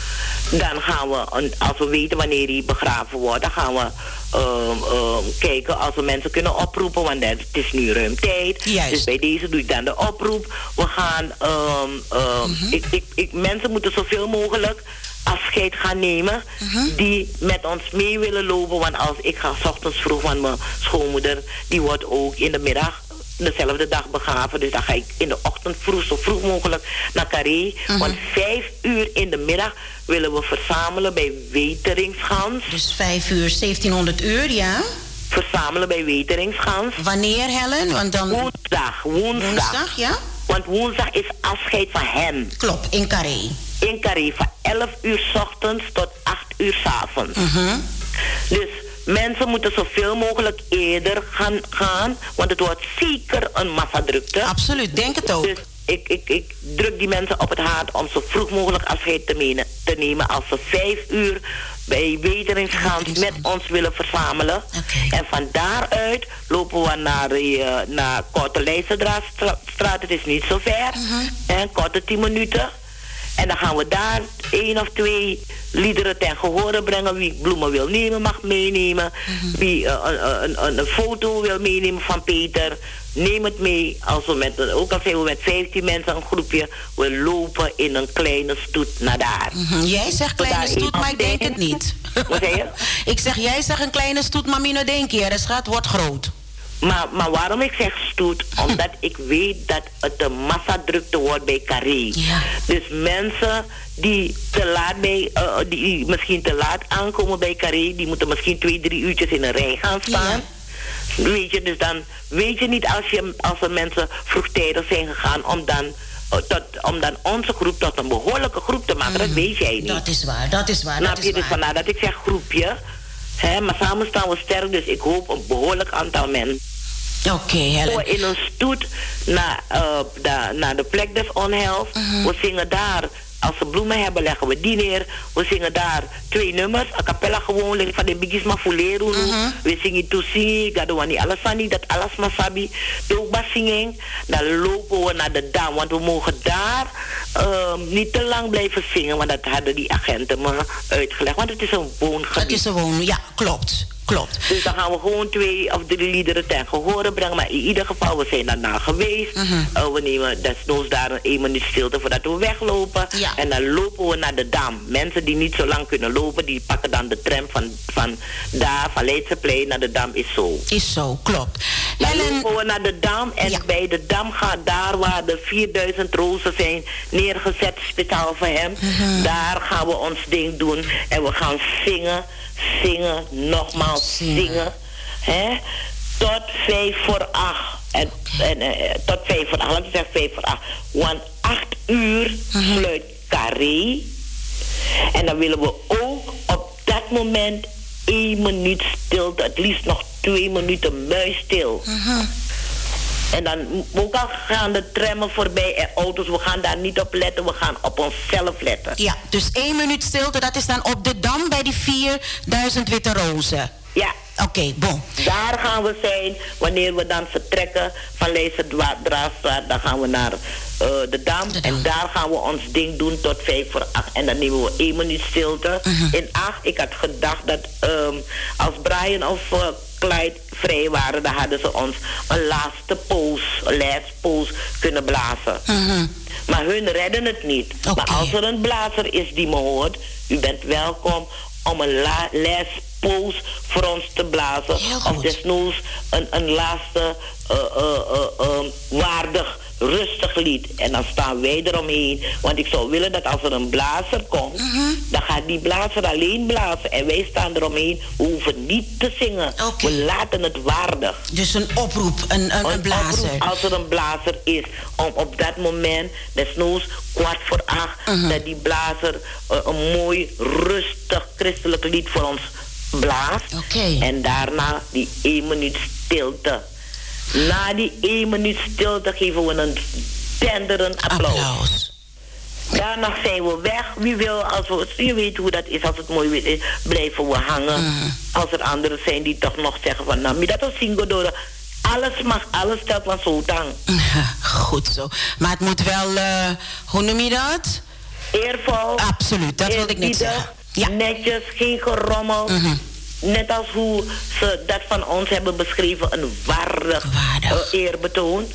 Dan gaan we, als we weten wanneer hij begraven wordt, dan gaan we uh, uh, kijken als we mensen kunnen oproepen, want het is nu ruim tijd. Juist. Dus bij deze doe ik dan de oproep. We gaan, um, um, mm-hmm. ik, ik, ik, mensen moeten zoveel mogelijk afscheid gaan nemen mm-hmm. die met ons mee willen lopen. Want als ik ga 's ochtends vroeg, want mijn schoonmoeder die wordt ook in de middag dezelfde dag begraven. Dus dan ga ik in de ochtend vroeg, zo vroeg mogelijk naar Carré. Mm-hmm. Want vijf uur in de middag willen we verzamelen bij Weteringsgans. Dus vijf uur, zeventienhonderd uur, ja? Verzamelen bij Weteringsgans. Wanneer, Helen? Want dan... Woensdag, woensdag. Woensdag, ja? Want woensdag is afscheid van hem. Klopt, in Carré. In Carré, van elf uur 's ochtends tot acht uur 's avonds. Mm-hmm. Dus mensen moeten zoveel mogelijk eerder gaan, gaan, want het wordt zeker een massadrukte. Absoluut, denk het ook. Dus ik, ik, ik druk die mensen op het hart om zo vroeg mogelijk afscheid te, menen, te nemen als ze vijf uur bij Weteringsgans met ons willen verzamelen. Okay. En van daaruit lopen we naar, uh, naar Korte Leidsedraadstraat. Het is niet zo ver. Uh-huh. En korte tien minuten. En dan gaan we daar één of twee liederen ten gehore brengen. Wie bloemen wil nemen, mag meenemen. Mm-hmm. Wie uh, een, een, een foto wil meenemen van Peter, neem het mee. Als we met, ook al zijn we met vijftien mensen, een groepje, we lopen in een kleine stoet naar daar. Mm-hmm. Jij zegt kleine stoet, maar ik denk het niet. Wat zeg je? Ik zeg, jij zegt een kleine stoet, maar Mino denk je, de schat wordt groot. Maar, maar waarom ik zeg stoet? Omdat ik weet dat het een massadrukte wordt bij Carré. Ja. Dus mensen die te laat bij, uh, die misschien te laat aankomen bij Carré, die moeten misschien twee, drie uurtjes in een rij gaan staan. Ja. Weet je, dus dan weet je niet als, je, als er mensen vroegtijdig zijn gegaan om dan, uh, tot, om dan onze groep tot een behoorlijke groep te maken. Mm. Dat weet jij niet. Dat is waar, dat is waar. Snap dat je? is Dus vandaar dat ik zeg groepje. Hè, maar samen staan we sterk, dus ik hoop een behoorlijk aantal mensen. Oké, okay, Helen. We in een stoet naar, uh, de, naar de plek des onheils. Uh-huh. We zingen daar, als ze bloemen hebben, leggen we die neer. We zingen daar twee nummers, a cappella gewoon, van de bigisma fulero. Uh-huh. We zingen Toesie, Gadouani Alasani, dat alles maar sabi. Doogba zingen. Dan lopen we naar de Dam, want we mogen daar uh, niet te lang blijven zingen, want dat hadden die agenten me uitgelegd. Want het is een woongebied. Het is een woon, ja, klopt. klopt. Dus dan gaan we gewoon twee of drie liederen ten gehore brengen. Maar in ieder geval, we zijn daarna geweest. Mm-hmm. Uh, we nemen desnoods daar een één minuut stilte voordat we weglopen. Ja. En dan lopen we naar de Dam. Mensen die niet zo lang kunnen lopen, die pakken dan de tram van, van daar, van Leidseplein naar de Dam is zo. Is zo, klopt. Dan Helen... lopen we naar de Dam en Ja. bij de Dam gaat daar waar de vierduizend rozen zijn neergezet, speciaal voor hem. Mm-hmm. Daar gaan we ons ding doen en we gaan zingen, zingen, nogmaals Zingen. zingen. Hè? Tot vijf voor acht. En, en, eh, tot vijf voor acht, laten we zeggen vijf voor acht. Want acht uur Mm-hmm. sluit Carré. En dan willen we ook op dat moment één minuut stilte, het liefst nog twee minuten muisstil. Mm-hmm. En dan, ook al gaan de trammen voorbij en auto's, we gaan daar niet op letten, we gaan op onszelf letten. Ja, dus één minuut stilte, dat is dan op de Dam bij die vierduizend witte rozen. Ja. Oké, okay, bon. Daar gaan we zijn wanneer we dan vertrekken van Leidse-Draafstraat. Dan gaan we naar uh, de, Dam, de Dam. En daar gaan we ons ding doen tot vijf voor acht. En dan nemen we één minuut stilte. Uh-huh. In acht, ik had gedacht dat um, als Brian of uh, Clyde vrij waren, dan hadden ze ons een laatste poos, een last poos kunnen blazen. Uh-huh. Maar hun redden het niet. Okay. Maar als er een blazer is die me hoort, u bent welkom om een la- last poos voor ons te blazen. Heel goed. Of desnoods een, een laatste uh, uh, uh, uh, waardig, rustig lied. En dan staan wij eromheen. Want ik zou willen dat als er een blazer komt, Uh-huh. dan gaat die blazer alleen blazen. En wij staan eromheen. We hoeven niet te zingen. Okay. We laten het waardig. Dus een oproep, een, een, een Een blazer. oproep als er een blazer is, om op dat moment, desnoods kwart voor acht, Uh-huh. dat die blazer uh, een mooi, rustig christelijk lied voor ons blaast. Oké. En daarna die één minuut stilte. Na die één minuut stilte geven we een denderend applaus. Applaus. Daarna zijn we weg. Wie wil, als we, je weet hoe dat is, als het mooi weer is, blijven we hangen. Mm. Als er anderen zijn die toch nog zeggen van, nou, dat is singo. Alles mag, alles stelt van zo tang. Goed zo. Maar het moet wel, uh, hoe noem je dat? Eervol. Absoluut, dat wilde ik net eerbiedig, zeggen. Ja. Netjes, geen gerommel. Mhm. Net als hoe ze dat van ons hebben beschreven, een waardig, Waardig. Uh, eerbetoon.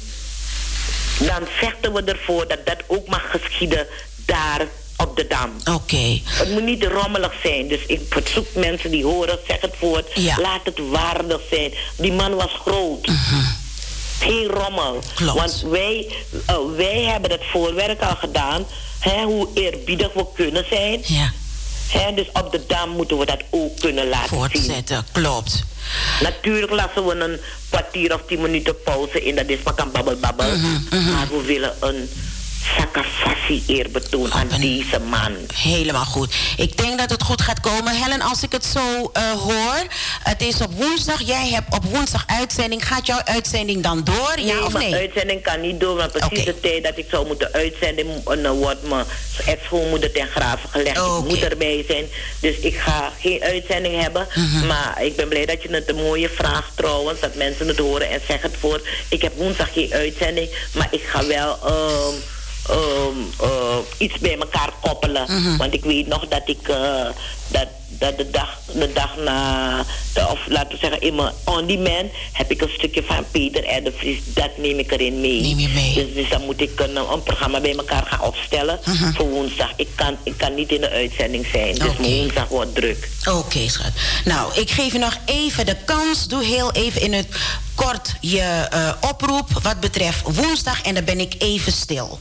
Dan vechten we ervoor dat dat ook mag geschieden daar op de Dam. Oké. Okay. Het moet niet rommelig zijn. Dus ik verzoek mensen die horen, zeg het voort. Ja. Laat het waardig zijn. Die man was groot. Uh-huh. Geen rommel. Klopt. Want wij, uh, wij hebben het voorwerk al gedaan. Hè, hoe eerbiedig we kunnen zijn. Ja. Hè, dus op de Dam moeten we dat ook kunnen laten zien. Voortzetten, klopt. Natuurlijk laten we een kwartier of tien minuten pauze in. Dat is maar kan babbel babbel. Uh-huh, uh-huh. Maar we willen een sakafassie eerbetoon aan een- deze man. Helemaal goed. Ik denk dat het goed gaat komen. Helen, als ik het zo uh, hoor, het is op woensdag. Jij hebt op woensdag uitzending. Gaat jouw uitzending dan door? Ja nee, of mijn nee? uitzending kan niet door, want precies Oké. de tijd dat ik zou moeten uitzenden, en dan wordt mijn ex-schoonmoeder ten graven gelegd. Oké. Ik moet erbij zijn. Dus ik ga geen uitzending hebben. Mhm. Maar ik ben blij dat je het een mooie vraag trouwens, dat mensen het horen en zeg het voor. Ik heb woensdag geen uitzending, maar ik ga wel um, um, uh, iets bij elkaar koppelen. Mhm. Want ik weet nog dat ik uh, dat, dat de dag, de dag na, de, of laten we zeggen, in mijn on-demand heb ik een stukje van Peter R. de Vries. Dat neem ik erin mee. Neem je mee. Dus, dus dan moet ik een, een programma bij elkaar gaan opstellen Mhm. voor woensdag. Ik kan, ik kan niet in de uitzending zijn, dus Oké. mijn woensdag wordt druk. Oké, okay, schat. Nou, ik geef je nog even de kans. Doe heel even in het kort je uh, oproep wat betreft woensdag en dan ben ik even stil.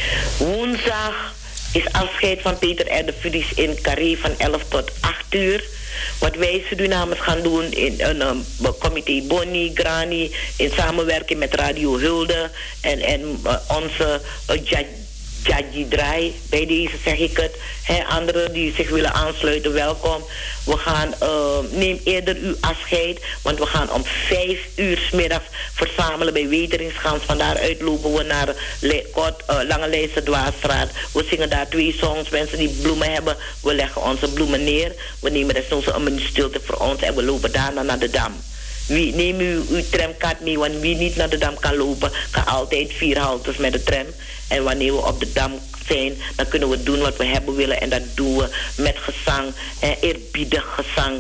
Woensdag is afscheid van Peter R. de Vries in Carré van elf tot acht uur. Wat wij Surinamers gaan doen in een um, comité Bonnie, Grani, in samenwerking met Radio Hulde en, en uh, onze uh, Jadji Draai. Bij deze zeg ik het. He, anderen die zich willen aansluiten, welkom. We gaan, uh, neem eerder uw afscheid, want we gaan om vijf uur 's middags verzamelen bij Weteringsgans. Van daaruit lopen we naar Le- Kort, uh, Lange Leidse Dwaasstraat. We zingen daar twee songs. Mensen die bloemen hebben, we leggen onze bloemen neer. We nemen desnoods een minuut stilte voor ons en we lopen daarna naar de Dam. Wie, neem uw, uw tramkaart mee, want wie niet naar de Dam kan lopen, kan altijd vier haltes met de tram. En wanneer we op de Dam zijn, dan kunnen we doen wat we hebben willen. En dat doen we met gezang, eh, eerbiedig gezang.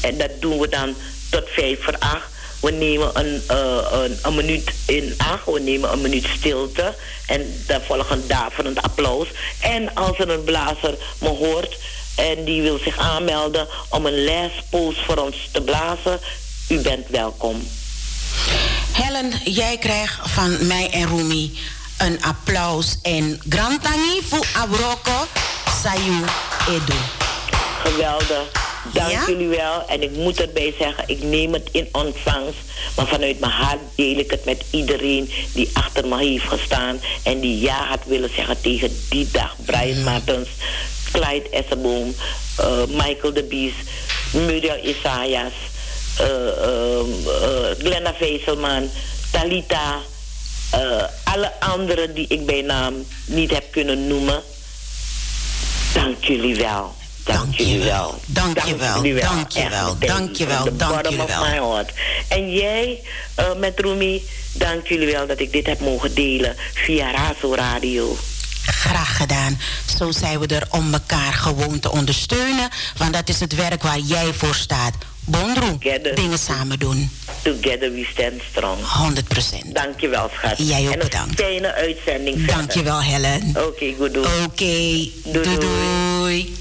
En dat doen we dan tot vijf voor acht. We nemen een, uh, een, een minuut in acht. We nemen een minuut stilte. En dan volgt een daverend applaus. En als er een blazer me hoort en die wil zich aanmelden om een lespoos voor ons te blazen, u bent welkom. Helen, jij krijgt van mij en Rumi een applaus en grantangi voor Abroko Sayu Edu. Geweldig. Dank ja? jullie wel. En ik moet erbij zeggen, ik neem het in ontvangst. Maar vanuit mijn hart deel ik het met iedereen die achter me heeft gestaan. En die ja had willen zeggen tegen die dag. Brian Martens, Clyde Esseboom, uh, Michael de Bies, Muriel Isaias, uh, uh, uh, Glenna Veiselman, Talita. Uh, alle anderen die ik bij naam niet heb kunnen noemen. Dank jullie wel. Dank jullie wel. Dank je wel. Dank je wel. Dank je wel. Dank je wel. Dank je wel. En jij, uh, met Rumi, dank jullie wel dat ik dit heb mogen delen via Razo Radio. Graag gedaan. Zo zijn we er om elkaar gewoon te ondersteunen. Want dat is het werk waar jij voor staat. Bondroe, dingen samen doen. Together we stand strong. honderd procent. Dank je wel, schat. Jij ook en een bedankt. fijne uitzending verder. Dank je wel, Helen. Oké, okay, goed doen. Oké, okay. doei, doei doei.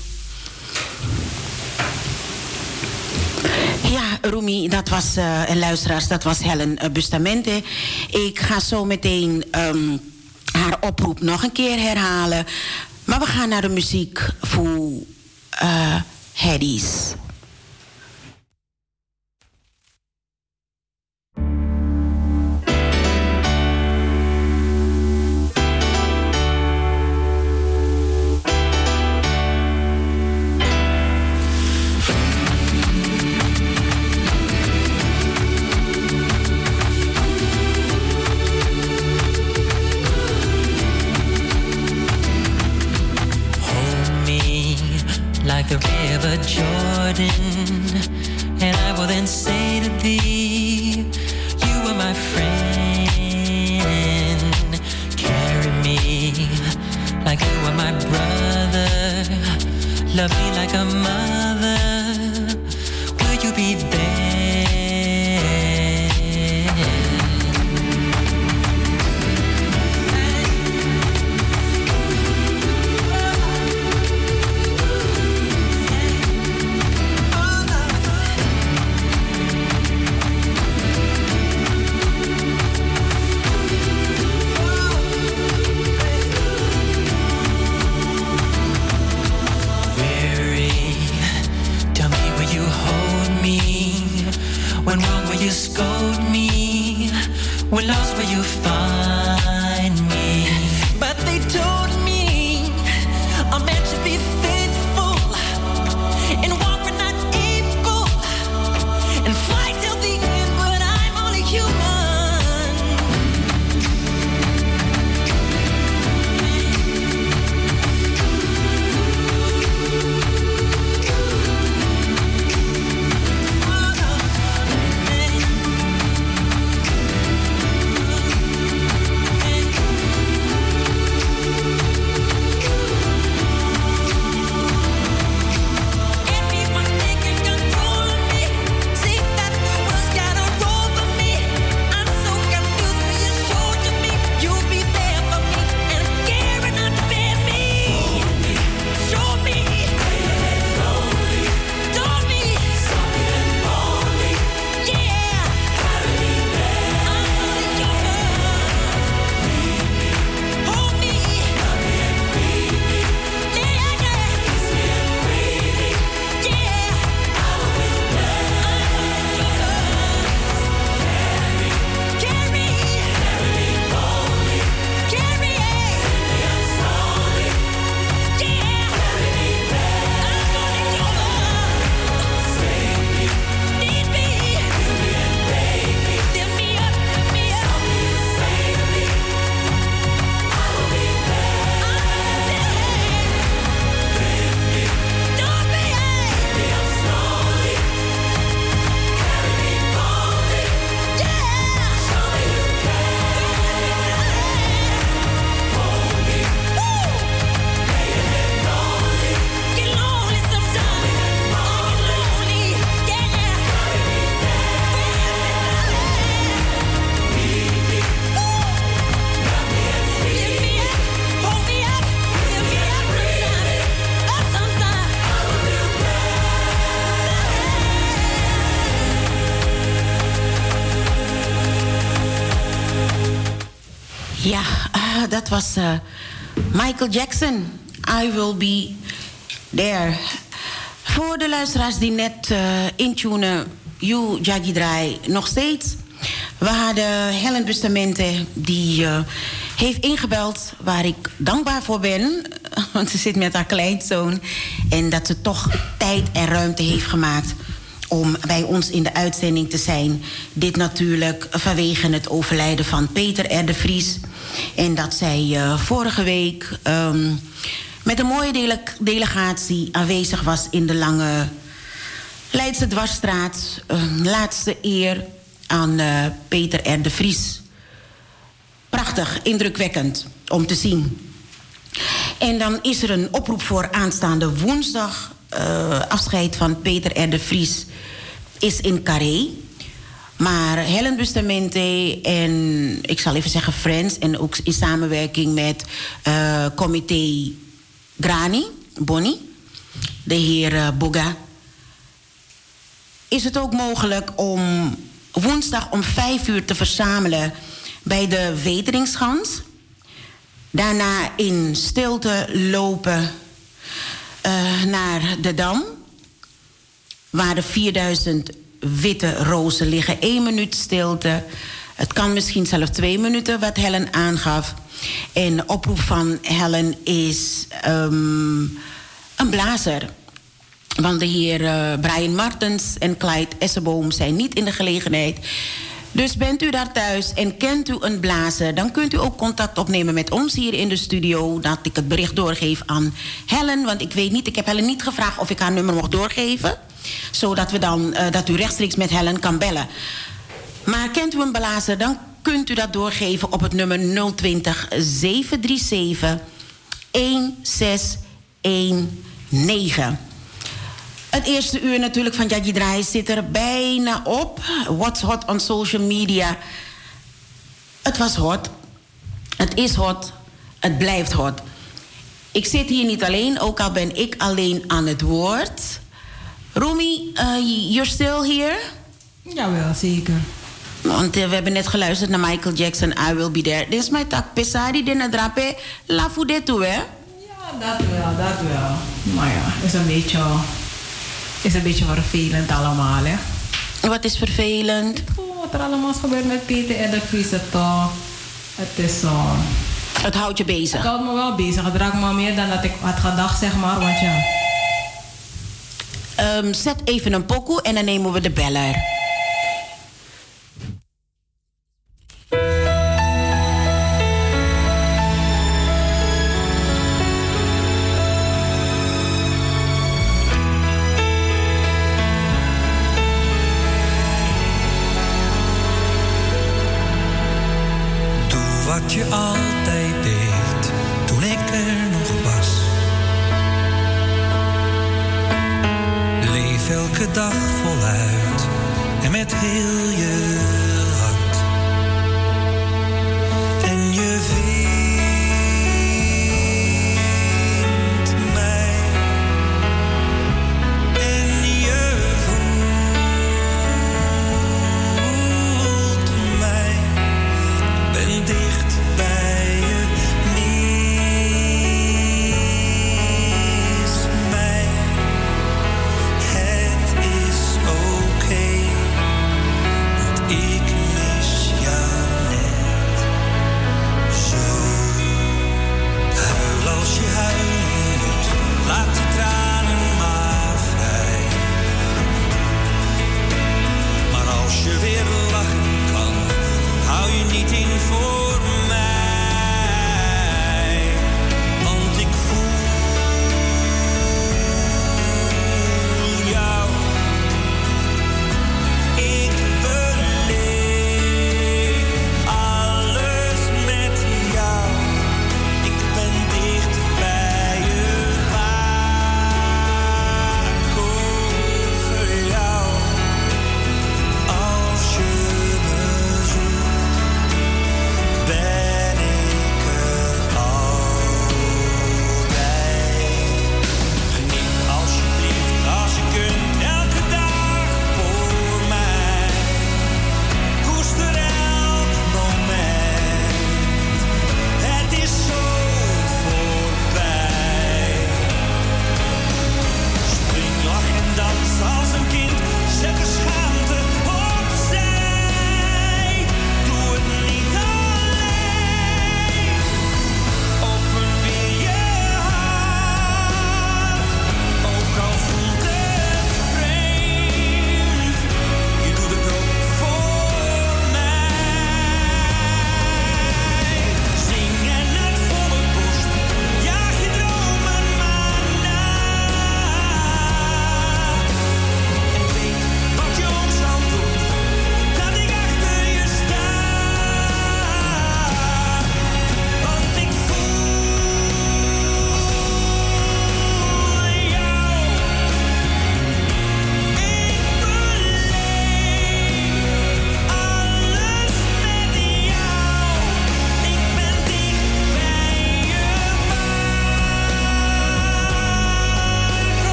Ja, Rumi, dat was, uh, en luisteraars, dat was Helen uh, Bustamente. Ik ga zo meteen um, haar oproep nog een keer herhalen. Maar we gaan naar de muziek voor uh, Heddies. Like the river Jordan, and I will then say to thee, you are my friend. Carry me like you are my brother. Love me like a mother. Will you be there? When wrong, will you scold me? When lost, will you find me? But they told me a man should be faithful and walk when not able and fight till the end, but I'm only human. Ja, uh, dat was uh, Michael Jackson. I Will Be There. Voor de luisteraars die net uh, intunen, You Jaggi Draai nog steeds. We hadden Helen Bustamante die uh, heeft ingebeld, waar ik dankbaar voor ben. Want ze zit met haar kleinzoon. En dat ze toch tijd en ruimte heeft gemaakt om bij ons in de uitzending te zijn. Dit natuurlijk vanwege het overlijden van Peter R. de Vries. En dat zij uh, vorige week um, met een mooie dele- delegatie aanwezig was in de lange Leidse Dwarsstraat. Uh, laatste eer aan uh, Peter R. de Vries. Prachtig, indrukwekkend om te zien. En dan is er een oproep voor aanstaande woensdag. Uh, afscheid van Peter R. de Vries is in Carré. Maar Helen Bustamante en, ik zal even zeggen Friends, en ook in samenwerking met uh, comité Grani, Bonnie, de heer uh, Boga, is het ook mogelijk om woensdag om vijf uur te verzamelen bij de Weteringschans. Daarna in stilte lopen uh, naar de Dam, waar de vierduizend witte rozen liggen. Eén minuut stilte. Het kan misschien zelfs twee minuten, wat Helen aangaf. En de oproep van Helen is um, een blazer. Want de heer uh, Brian Martens en Clyde Esseboom zijn niet in de gelegenheid. Dus bent u daar thuis en kent u een blazer, dan kunt u ook contact opnemen met ons hier in de studio, dat ik het bericht doorgeef aan Helen. Want ik weet niet, ik heb Helen niet gevraagd of ik haar nummer mocht doorgeven, zodat we dan, uh, dat u rechtstreeks met Helen kan bellen. Maar kent u een blazer, dan kunt u dat doorgeven op het nummer nul twintig, zeven drie zeven, een zes een negen. Het eerste uur natuurlijk van Jaggi Draai zit er bijna op. What's hot on social media? Het was hot. Het is hot. Het blijft hot. Ik zit hier niet alleen, ook al ben ik alleen aan het woord. Rumi, uh, you're still here? Jawel, zeker. Want uh, we hebben net geluisterd naar Michael Jackson, I Will Be There. Dit is mijn tak pesari de nadrape la fudetu, hè? Ja, dat wel, dat wel. Maar ja, is een beetje... is een beetje vervelend allemaal, hè. Wat is vervelend? Oh, wat er allemaal is gebeurd met Peter R. de Vries, het, uh, het is zo... Uh, het houdt je bezig? Het houdt me wel bezig. Het raakt me meer dan dat ik had gedacht, zeg maar, want ja... Um, zet even een pokoe en dan nemen we de beller. Wat je altijd deed toen ik er nog was. Leef elke dag voluit en met heel je hart. En je vindt mij en je voelt mij. Ben dicht bij je, mis mij. Het is oké, want ik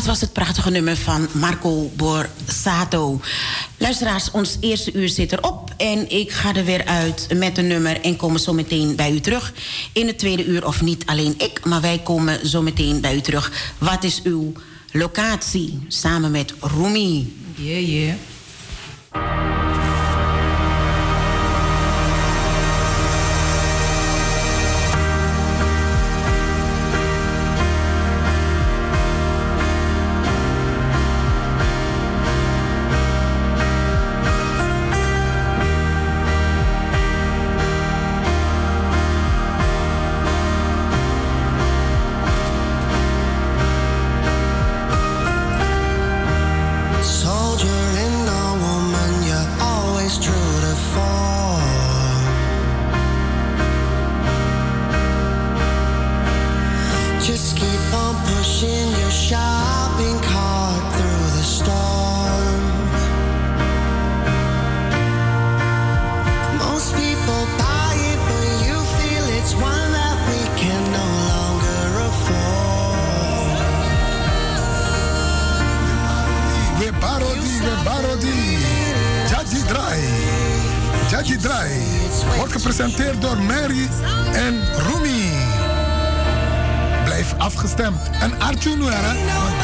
Dat was het prachtige nummer van Marco Borsato. Luisteraars, ons eerste uur zit erop. En ik ga er weer uit met een nummer en komen zo meteen bij u terug. In het tweede uur, of niet alleen ik, maar wij komen zo meteen bij u terug. Wat is uw locatie? Samen met Rumi. Yeah, yeah. Wordt gepresenteerd door Mary en Rumi. Blijf afgestemd. En Arjun, hè?